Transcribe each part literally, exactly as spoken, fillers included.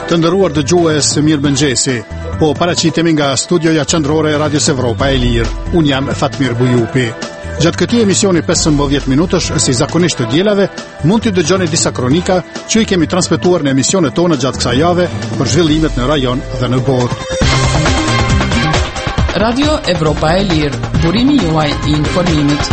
Të nderuar dëgjues, mirëmëngjesi. Po paraqitemi nga studioja qendrore e Radios Evropa e Lirë. Un jam Fatmir Bujupi. Gjatë këtij emisioni pesëmbëdhjetë minutësh, si zakonisht të dielave, mund të dëgjoni disa kronika që i kemi transmetuar në emisionet tona gjatë kësaj jave për zhvillimet në rajon dhe në botë. Radio Evropa e Lirë, burimi juaj i informimit.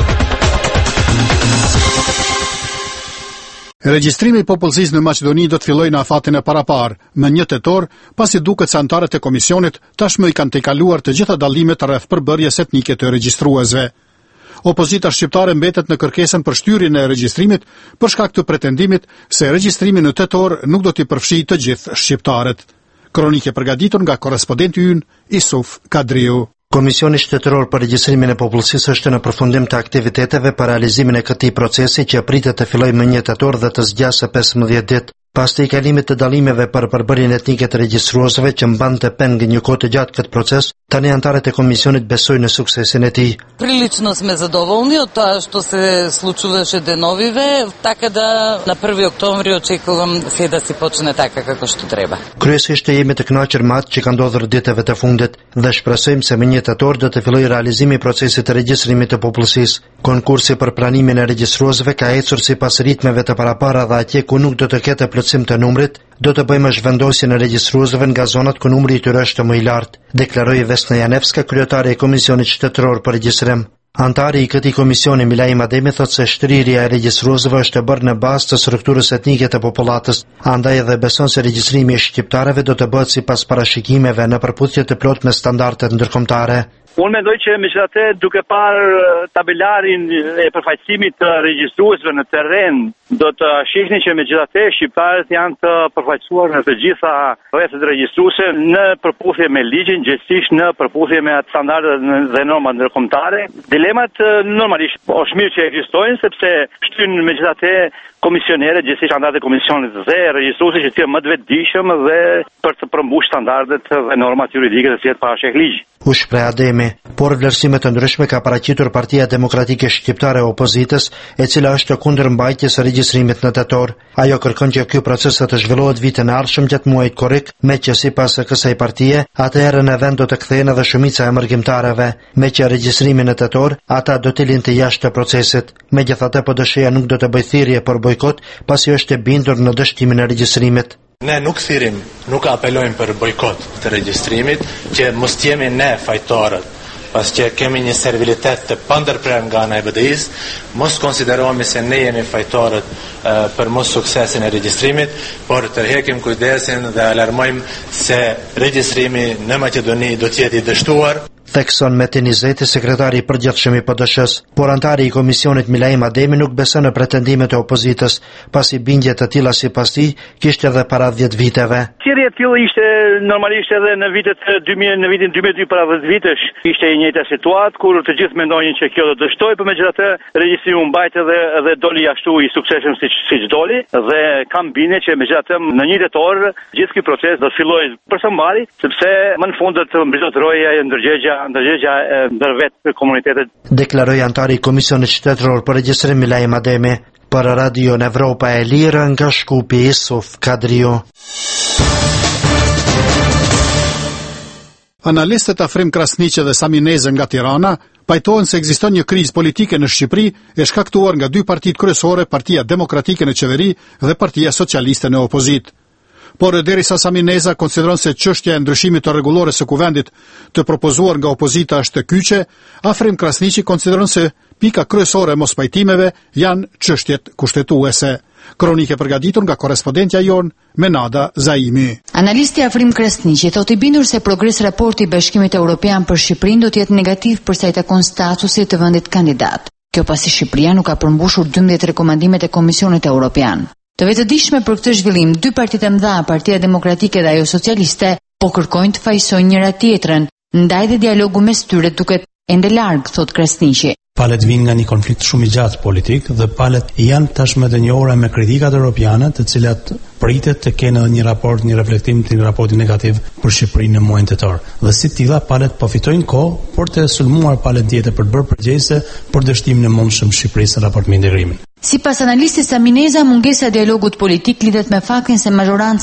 Regjistrimi i popullsisë në Maqedoni do të fillojë në afatin e parapar, më një tetor, pasi duket se anëtarët e komisionit tashmë i kanë tejkaluar të gjitha dallimet rreth përbërjes etnike të regjistruesve. Opozita shqiptare mbetet në kërkesën për shtyrjen e regjistrimit për shkak të pretendimit se regjistrimi në tetor nuk do t'i përfshijë të gjithë shqiptarët. Kronikë e përgatitur nga korrespondenti ynë Isuf Kadriu. Komisioni Shtetëror për Regjistrimin e Popullsisë është në përfundim të aktiviteteve për realizimin e këtij procesi që pritet të fillojë më një tetor dhe të zgjasë pesëmbëdhjetë ditë. Pas të kalimit të dallimeve për përbërjen etnike të regjistruesve që mbante peng një kohë të gjatë këtë proces, tani anëtarët e komisionit besojnë në suksesin e tij. Прилично сме задоволни от това, що се случуваше деновиве, така да на први октомври очекувам се да се почне така како што треба. Kryesisht jemi të kënaqur me atë që ka ndodhur ditëve të fundit dhe shpresojmë se më një tetor do të fillojë realizimi i procesit të regjistrimit të popullsisë. Konkursi për pranimin e regjistruesve ka ecur sipas ritmeve të parapara dhe atje ku nuk do të ketë plotësim të numrit, do të bëjmë zhvendosjen e regjistruesve nga zonat ku numri i tyre është më i lartë, deklaroi Vesna Janevska, kryetare e Komisionit Shtetëror për Regjistrim. Antari i këtij komisioni Milaim Ademi thotë se shtrirja e regjistruesve është e bërë në bazë të strukturës etnike të popullatës, andaj edhe beson se regjistrimi i shqiptarëve do të bëhet sipas parashikimeve në përputhje të plotë me standardet ndërkombëtare. Unë mendoj që megjithatë duke parë tabelarin e përfaqësimit të regjistruesve në terren, do të shihni që megjithatë shqiptarët janë të përfaqësuar në të gjitha rrethet regjistruese në përputhje me ligjin, gjithsesi në përputhje me standardet dhe normat ndërkombëtare. Dilemat normalisht është mirë që ekzistojnë sepse shtyn megjithatë komisionere, gjithsesi standardet e komisionit dhe regjistruesi që të jenë më të vetëdijshëm dhe për të përmbushur standardet dhe normat juridike të cilat parashek ligj. U shpreh Ademi, por vlerësime të ndryshme ka paraqitur Partia Demokratike Shqiptare e Opozitës, e cila është kundër mbajtjes së regjistrimit në tetor. Ajo kërkon që ky proces të zhvillohet vitin e ardhshëm gjatë muajit korrik, me që sipas kësaj partie, atëherë në vend do të kthehen edhe shumica e emërgjimtarëve, me që regjistrimi në tetor, ata do të linë të jashtë të procesit. Megjithatë, P D S-ja nuk do të bëjë thirrje për bojkot, pasi është e bindur në dështimin e regjistrimit. Ne nuk thirrim, nuk apelojmë për bojkot të regjistrimit, që mos jemi ne fajtorët, pas që kemi një servilitet të pandërprer nga ana e B D I-s, mos konsiderohemi se ne jemi fajtorët uh, për mos suksesin e regjistrimit, por tërheqim kujdesin dhe alarmojmë se regjistrimi në Maqedoni do të jetë i dështuar. Thekson Metin Izeti, sekretari i përgjithshëm i P D S-s, por antari i komisionit Milaim Ademi nuk beson në pretendimet e opozitës, pasi bindje të tilla sipas tij kishte edhe para dhjetë viteve. Thirrja e tillë ishte normalisht edhe në vitet dy mijë, në vitin dy mijë e dy para dhjetë vitesh, ishte e njëjta situatë kur të gjithë mendonin që kjo do të dështojë, por megjithatë regjistrimi u mbajt edhe dhe doli ashtu i suksesshëm siç siç doli dhe kam bindje që megjithatë në një tetor gjithë ky proces do të fillojë përsëmbari, sepse më në fund do të mbretërojë ndërgjegja ndërgjegja ndër vetë komunitetet. Deklaroi antari i Komisionit Shtetëror për Regjistrim Milaim Ademi. Për Radio Evropa e Lirë nga Shkupi, Isuf Kadriu. Analistët Afrim Krasniqi dhe Sami Neze nga Tirana pajtohen se ekziston një krizë politike në Shqipëri e shkaktuar nga dy partitë kryesore, Partia Demokratike në qeveri dhe Partia Socialiste në opozitë. Por derisa Sami Neza konsideron se çështja e ndryshimit të rregullores së kuvendit të propozuar nga opozita është e kyçe, Afrim Krasniqi konsideron se pika kryesore e mospajtimeve janë çështjet kushtetuese. Kronikë e përgatitur nga korrespondentja jon Menada Zaimi. Analisti Afrim Krasniqi thotë i bindur se progres raporti i Bashkimit Evropian për Shqipërinë do të jetë negativ për sa i takon statusit të vendit kandidat. Kjo pasi Shqipëria nuk ka përmbushur dymbëdhjetë rekomandimet e Komisionit Evropian. Të vetëdijshme për këtë zhvillim, dy partitë e mëdha, Partia Demokratike dhe ajo Socialiste, po kërkojnë të fajsojnë njëra tjetrën, ndaj dhe dialogu mes tyre duket ende larg, thot Krasniqi. Palët vinë nga një konflikt shumë i gjatë politik dhe palët janë tashmë të njohura me kritikat europiane, të cilat pritet të kenë një raport, një reflektim të një raporti negativ për Shqipërinë në muajin tetor. Dhe si të tilla palët po fitojnë kohë por të sulmuar palët tjetër për të bërë përgjegjëse për dështimin e mundshëm Shqipërisë në raport me integrimin. Sipas analistit Samineza, mungesa e dialogut politik lidhet me faktin se mazhoranca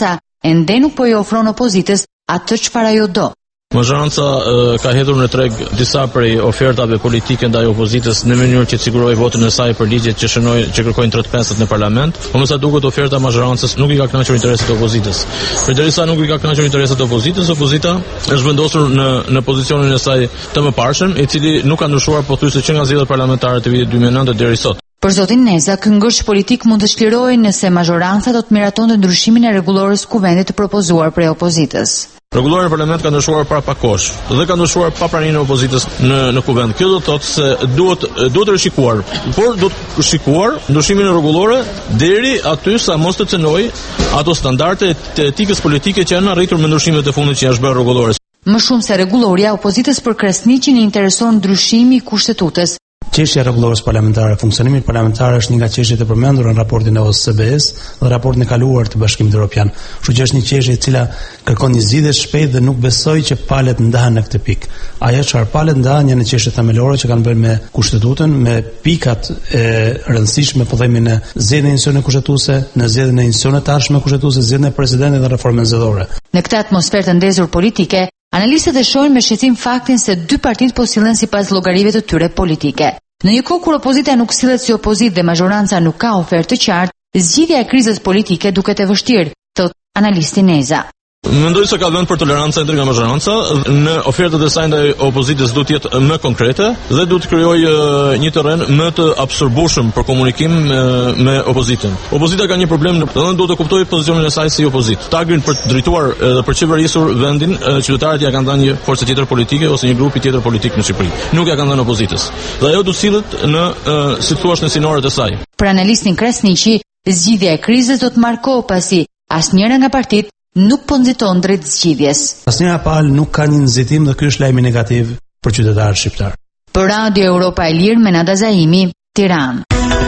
ende nuk po i ofron opozitës atë çfarë ajo do. Mazhoranca uh, ka hedhur në treg disa prej ofertave politike ndaj opozitës në mënyrë që të sigurojë votën e saj për ligjet që shënojnë që kërkojnë tre pesët në parlament. Por më sa duket oferta e mazhorancës nuk i ka kënaqur interesat e opozitës. Përderisa nuk i ka kënaqur interesat e opozitës, opozita është vendosur në në pozicionin e saj të mëparshëm, i cili nuk ka ndryshuar pothuajse që nga zgjedhjet parlamentare të vitit dy mijë e nëntë deri sot. Për zotin Neza, ky ngërsh politik mund të shkëlqyrojë nëse mazhoranca do të miratonte ndryshimin e rregullores kuvendit të propozuar prej opozitës. Rregullori në parlament ka ndryshuar para pak kohësh dhe ka ndryshuar pa pranimin e opozitës në në kuvend. Kjo do të thotë se duhet duhet të rishikuar, por duhet të shikuar ndryshimin e rregullore deri aty sa mos të cënojë ato standarde të etikës politike që janë arritur me ndryshimet e fundit që janë bërë rregullore. Më shumë se rregulloria, opozitës për Krasniqin i intereson ndryshimi i kushtetutës. Çështja e rregullores parlamentare, funksionimi parlamentar është një nga çështjet e përmendur në raportin e O S B S dhe raportin e kaluar të Bashkimit Evropian. Kështu që është një çështje e cila kërkon një zgjidhje shpejt dhe nuk besoj që palët ndahen në këtë pikë. Ajo çfarë palët ndahen janë çështje themelore që kanë bërë me kushtetutën, me pikat e rëndësishme, po themi në zgjedhjen e institucioneve kushtetuese, në zgjedhjen e institucioneve të ardhshme kushtetuese, zgjedhjen e presidentit dhe reformën zgjedhore. Në këtë atmosferë të ndezur politike, analistët e shohin me shqetësim faktin se dy partitë po sillen sipas llogarive të tyre politike. Në një kohë kur opozita nuk sillet si opozitë dhe mazhoranca nuk ka ofertë të qartë, zgjidhja e krizës politike duket e vështirë, thot analisti Neza. Mendoj se ka vend për tolerancë ndër nga mazhoranca, në ofertat e saj ndaj opozitës duhet të jetë më konkrete dhe duhet të krijojë një terren më të absorbueshëm për komunikim me opozitën. Opozita ka një problem, do të duhet të kuptojë pozicionin e saj si opozitë. Tagrin për të drejtuar dhe për qeverisur vendin, qytetarët ja kanë dhënë një forcë tjetër politike ose një grupi tjetër politik në Shqipëri. Nuk ja kanë dhënë opozitës. Dhe ajo do të sillet në si thua në sinoret e saj. Për analistin Krasniqi, zgjidhja e krizës do të marrë kohë pasi asnjëra nga partitë nuk po nxiton drejt zgjidhjes. Asnjëra palë nuk ka një nxitim dhe ky është lajmi negativ për qytetarët shqiptar. Për Radio Europa e Lirë, Menada Zaimi, Tiranë.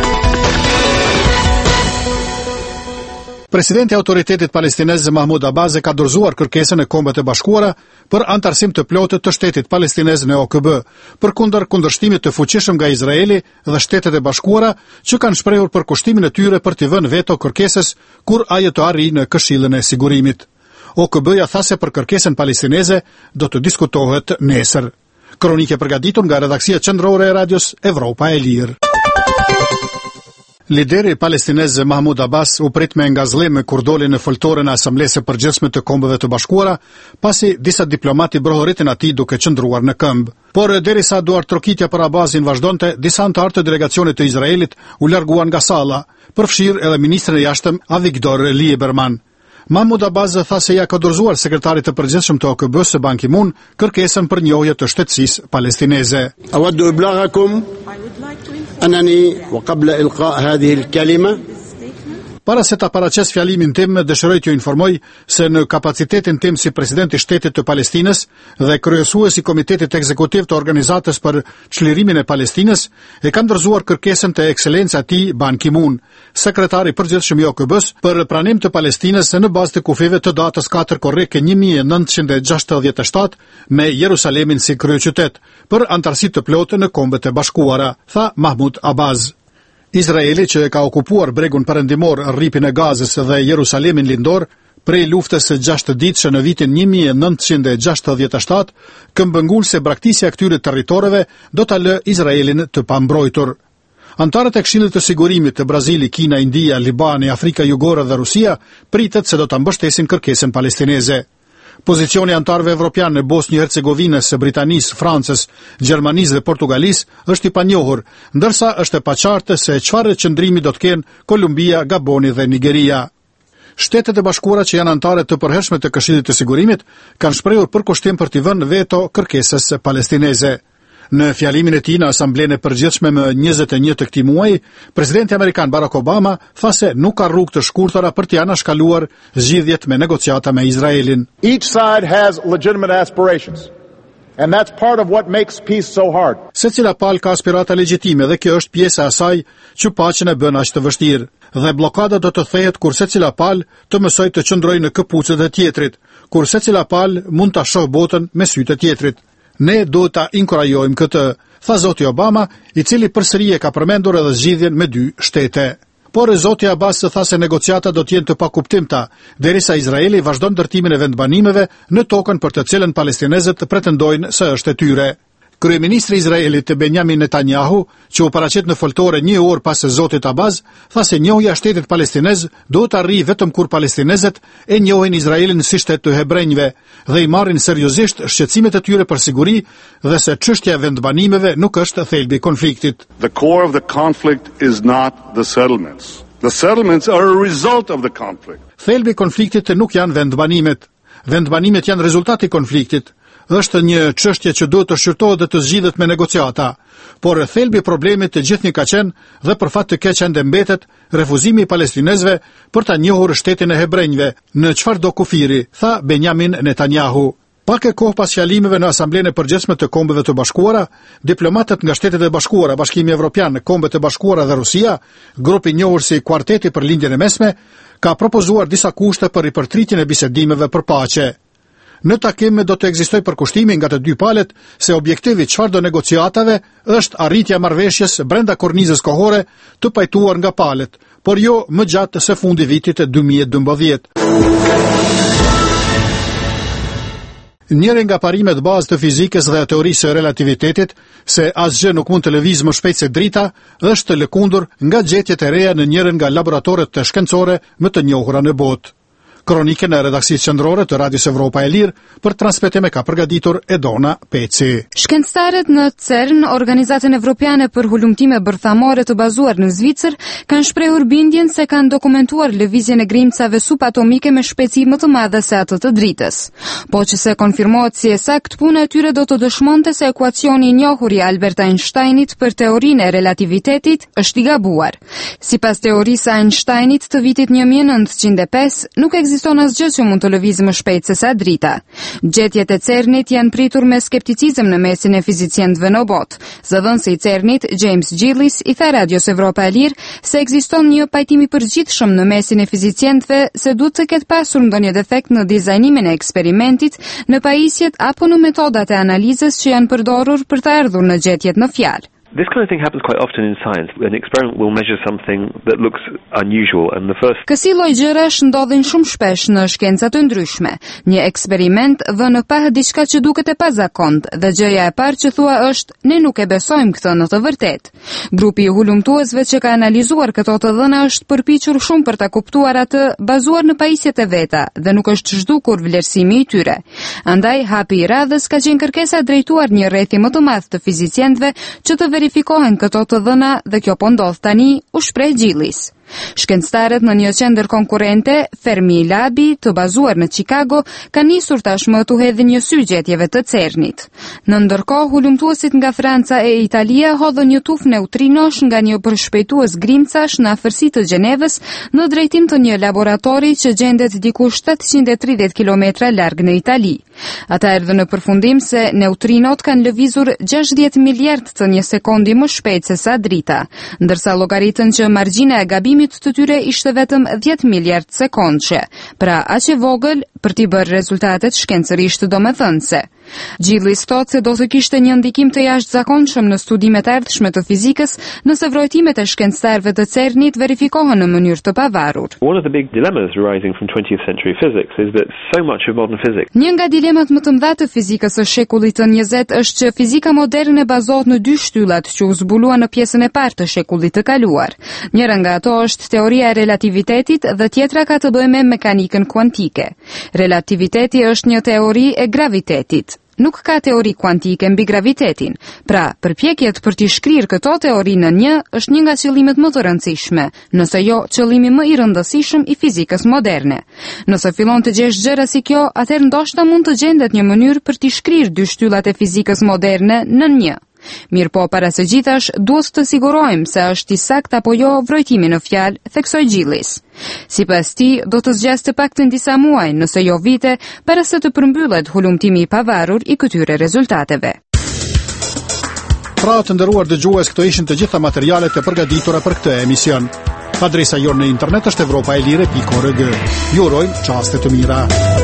Presidenti i Autoritetit Palestinez Mahmud Abbas ka dorëzuar kërkesën e Kombeve të Bashkuara për antarësim të plotë të shtetit palestinez në O K B, përkundër kundërshtimit të fuqishëm nga Izraeli dhe Shtetet e Bashkuara që kanë shprehur përkushtimin e tyre për të vënë veto kërkesës kur ajo të arrijë në Këshillin e Sigurimit. O K B-ja tha se për kërkesën palestineze do të diskutohet nesër. Kronikë e përgatitur nga redaksia qendrore e radios Evropa e Lirë. Lideri palestinez Mahmud Abbas u prit me ngazllim kur doli në foltorën e Asamblesë së Përgjithshme të Kombeve të Bashkuara, pasi disa diplomati brohoritin atij duke qëndruar në këmbë. Por derisa duartrokitja për Abbasin vazhdonte, disa anëtarë të delegacionit të Izraelit u larguan nga salla, përfshirë edhe ministrin e jashtëm Avigdor Lieberman. Mahmud Abbas tha se ja ka dorëzuar sekretarit të përgjithshëm të O K B-s Ban Ki-moon kërkesën për njohje të shtetësisë palestineze. أود إبلاغكم أنني وقبل إلقاء هذه الكلمة Para se ta paraqes fjalimin tim, dëshiroj t'ju informoj se në kapacitetin tim si president i shtetit të Palestinës dhe kryesues i Komitetit Ekzekutiv të Organizatës për Çlirimin e Palestinës, e kam dorëzuar kërkesën të ekselencës atij Ban Ki-moon, sekretari i përgjithshëm i O K B-s, për pranim të Palestinës në bazë të kufive të datës katër korrike një mijë e nëntëqind e gjashtëdhjetë e shtatë me Jerusalemin si kryeqytet, për antarësi të plotë në Kombet e Bashkuara, tha Mahmud Abbas. Izraeli, që ka okupuar bregun perëndimor, rripin e Gazës dhe Jerusalemin lindor, prej luftës së gjashtëditëshe në vitin një mijë e nëntëqind e gjashtëdhjetë e shtatë, këmbëngulse braktisja e këtyre territoreve do ta lë Izraelin të pambrojtur. Antarët e Këshillit të Sigurimit të Brazili, Kina, India, Libani, Afrika Jugore dhe Rusia pritet se do ta mbështesin kërkesën palestineze. Pozicioni antarëve evropian në Bosnjë Hercegovinës, Britanisë, Francës, Gjermanisë dhe Portugalisë është i panjohur, ndërsa është e paqartë se çfarë qëndrimi do të kenë Kolumbia, Gaboni dhe Nigeria. Shtetet e Bashkuara që janë anëtare të përhershme të Këshillit të Sigurimit kanë shprehur përkushtim për të vënë veto kërkesës palestineze. Në fjalimin e tij në Asamblenë e Përgjithshme më njëzet e një të këtij muaji, presidenti amerikan Barack Obama tha se nuk ka rrugë të shkurtëra për të anashkaluar zgjidhjet me negociata me Izraelin. Each side has legitimate aspirations. And that's part of what makes peace so hard. Secila palë ka aspirata legjitime dhe kjo është pjesa e asaj që paqen e bën aq të vështirë. Dhe bllokada do të thehet kur secila palë të mësojë të qëndrojë në këpucët e tjetrit, kur secila palë mund ta shohë botën me sytë e tjetrit. Ne do ta inkurajojmë këtë, tha zoti Obama, i cili përsëri e ka përmendur edhe zgjidhjen me dy shtete. por Zoti Abbas tha se negociata do të jenë të pakuptimta, derisa Izraeli vazhdon ndërtimin e vendbanimeve në tokën për të cilën palestinezët pretendojnë se është e tyre. Kryeministri i Izraelit Benjamin Netanyahu, që u paraqet në foltore një orë pas së Zotit Abbas, tha se njohja e shtetit palestinez duhet të arrijë vetëm kur palestinezët e njohin Izraelin si shtet të hebrejve dhe i marrin seriozisht shqetësimet e tyre për siguri dhe se çështja e vendbanimeve nuk është thelbi i konfliktit. The core of the conflict is not the settlements. The settlements are a result of the conflict. Thelbi i konfliktit nuk janë vendbanimet. Vendbanimet janë rezultati i konfliktit. Është një çështje që duhet të shqyrtohet dhe të zgjidhet me negociata, por thelbi i problemit të gjithnjë ka qenë dhe për fat të keq ende mbetet refuzimi i palestinezëve për ta njohur shtetin e hebrejve në çfarëdo kufiri, tha Benjamin Netanyahu. Pak e kohë pas fjalimeve në Asamblenë e Përgjithshme të Kombeve të Bashkuara, diplomatët nga Shtetet e Bashkuara, Bashkimi Evropian, Kombet e Bashkuara dhe Rusia, grupi i njohur si Kuarteti për Lindjen e Mesme, ka propozuar disa kushte për ripërtritjen e bisedimeve për paqe. Në takim do të ekzistojë përkushtimi nga të dy palët se objektivi çfarëdo negociatave është arritja e marrëveshjes brenda kornizës kohore të pajtuar nga palët, por jo më gjatë se fundi vitit dy mijë e dymbëdhjetë. Njëri nga parimet bazë të fizikës dhe teorisë së relativitetit, se asgjë nuk mund të lëvizë më shpejt se drita, është të lëkundur nga gjetjet e reja në njërin nga laboratoret të shkencore më të njohura në botë. Kronikën e redaksisë qendrore të Radios Evropa e Lirë për transmetim e ka përgatitur Edona Peci. Shkencëtarët në CERN, Organizatën Evropiane për Hulumtime Bërthamore të bazuar në Zvicër, kanë shprehur bindjen se kanë dokumentuar lëvizjen e grimcave subatomike me shpejtësi më të madhe se atë të dritës. Po që se konfirmohet si e sakt, puna e tyre do të dëshmonte se ekuacioni i njohur i Albert Einsteinit për teorinë e relativitetit është i gabuar. Sipas teorisë së Einsteinit të vitit një mijë e nëntëqind e pesë, nuk ekziston ekziston asgjë që mund të lëvizë më shpejt se sa drita. Gjetjet e CERNit janë pritur me skepticizëm në mesin e fizicianëve në botë. Zëdhënësi i CERNit, James Gillis, i tha Radios Evropa e Lirë se ekziston një pajtim i përgjithshëm në mesin e fizicianëve se duhet të ketë pasur ndonjë defekt në dizajnimin e eksperimentit, në pajisjet apo në metodat e analizës që janë përdorur për të ardhur në gjetjet në fjalë. This kind of thing happens quite often in science. An experiment will measure something that looks unusual and the first Kësi lloj gjërash ndodhin shumë shpesh në shkenca të ndryshme. Një eksperiment vë në pah diçka që duket e pazakont dhe gjëja e parë që thua është ne nuk e besojmë këtë në të vërtetë. Grupi i hulumtuesve që ka analizuar këto të dhëna është përpiqur shumë për ta kuptuar atë bazuar në pajisjet e veta dhe nuk është zhdukur vlerësimi i tyre. Andaj hapi i radhës ka qenë kërkesa drejtuar një rrethi më të madh të fizicianëve që të verifikohen këto të dhëna dhe kjo po ndodh tani, u shpreh Gillis. Shkencëtarët në një qendër konkurrente, Fermi Labi, të bazuar në Chicago, kanë nisur tashmë të hedhin një sy gjetjeve të CERNit. Në ndërkohë, hulumtuesit nga Franca e Italia hodhën një tufë neutrinosh nga një përshpejtues grimcash në afërsi të Gjenevës në drejtim të një laboratori që gjendet diku shtatëqind e tridhjetë kilometra larg në Itali. Ata erdhën në përfundim se neutrinot kanë lëvizur gjashtëdhjetë miliard të një sekundi më shpejt se sa drita, ndërsa llogaritën që margjina e gabimit të tyre ishte vetëm dhjetë miliard sekondëshe, pra aq e vogël për t'i bërë rezultatet shkencërisht domethënëse. Gillis thotë se do të kishte një ndikim të jashtëzakonshëm në studimet e ardhshme të fizikës nëse vrojtimet e shkencëtarëve të CERNit verifikohen në mënyrë të pavarur. One of the big dilemmas arising from twentieth century physics is that so much of modern physics. Një nga dilemat më të mëdha të fizikës së shekullit të njëzet është që fizika moderne bazohet në dy shtyllat që u zbuluan në pjesën e parë të shekullit të kaluar. Njëra nga ato është teoria e relativitetit dhe tjetra ka të bëjë me mekanikën kuantike. Relativiteti është një teori e gravitetit. Nuk ka teori kuantike mbi gravitetin. Pra, përpjekjet për t'i shkrirë këto teori në një është një nga qëllimet më të rëndësishme, nëse jo qëllimi më i rëndësishëm i fizikës moderne. Nëse fillon të gjesh gjëra si kjo, atëherë ndoshta mund të gjendet një mënyrë për t'i shkrirë dy shtyllat e fizikës moderne në një. Mirë po, para së gjithash, duhet të sigurojmë se është i sakt apo jo vrojtimi në fjalë, theksoi Gillis. Sipas tij, do të zgjaste paktën disa muaj, nëse jo vite, para se të përmbyllet hulumtimi i pavarur i këtyre rezultateve. Pra të nderuar dëgjues, këto ishin të gjitha materialet e përgatitura për këtë emision. Adresa jonë në internet është evropaelire pikë org. Ju urojmë çaste të mira.